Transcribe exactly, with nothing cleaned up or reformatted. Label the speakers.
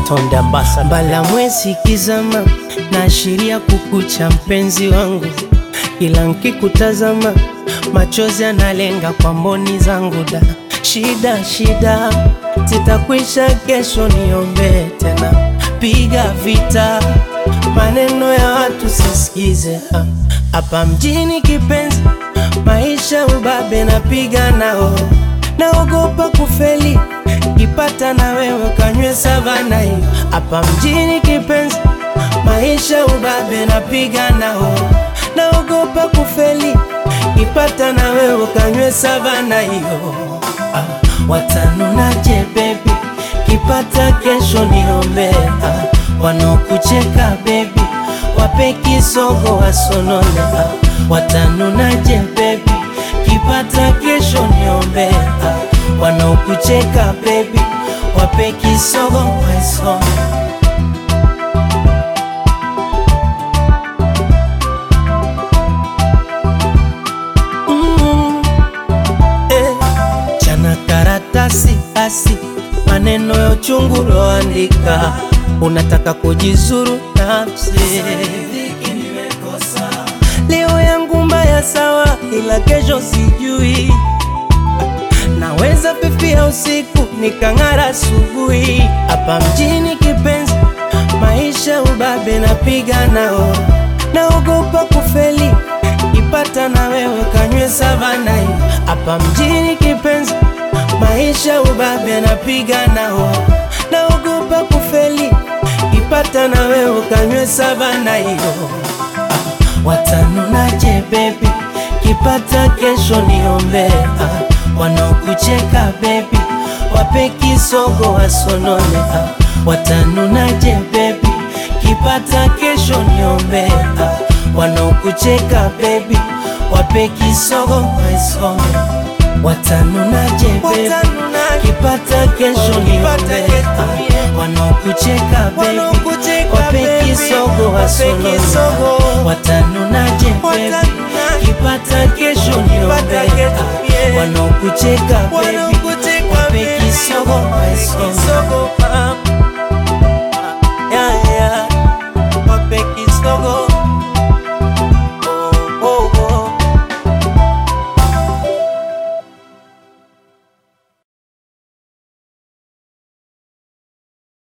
Speaker 1: Tonde Ambassador.
Speaker 2: Mbala mwezi kizama, naashiria kukucha mpenzi wangu. Kila nkikutazama, machozi yanalenga kwa mboni zangu da. Shida shida, zitakwisha kesho, niombe tena. Piga vita, maneno ya watu sisikize. Hapa mjini kipenzi, maisha ubabe napiga nao. Naogopa kufeli, kipata na wewe kanywe savana hiyo. Hapa mjini kipenzi, maisha ubabe napiga nao. Naogopa kufeli, kipata na wewe kanywe savana hiyo. Ah, watanunaje baby, kipata kesho niombe. Ah, wanokucheka baby, wape kisogo wasonone. Ah, watanunaje baby, kipata kesho niombe. Ah, wanokucheka baby, wape kisogo wasonone. Karatasi asi, maneno ya uchungu loandika. Unataka kujizuru nafsi, leo yangu mbaya sawa, ila kesho sijui. Naweza fifia usiku nikang'ara asubuhi. Hapa mjini kipenzi, maisha ubabe napiga nao. Naogopa kufeli, kipata na wewe kanywe savana hiyo. Hapa mjini kipenzi, maisha ubabe napiga nao. Naogopa kufeli, kipata na wewe kanywe savana hiyo. Ah, watanunaje baby, kipata kesho niombe. Ah, wanaokucheka baby, wape kisogo wasonone. Ah, watanunaje baby, kipata kesho niombe. Ah, wanaokucheka baby, wape kisogo wasonone. Watanunaje baby, kipata kesho niombe. Ah, wanaokucheka baby, wape kisogo wasonone. Watanunaje baby, kipata kesho niombe. Ah, wanaokucheka baby, wape kisogo wasonone.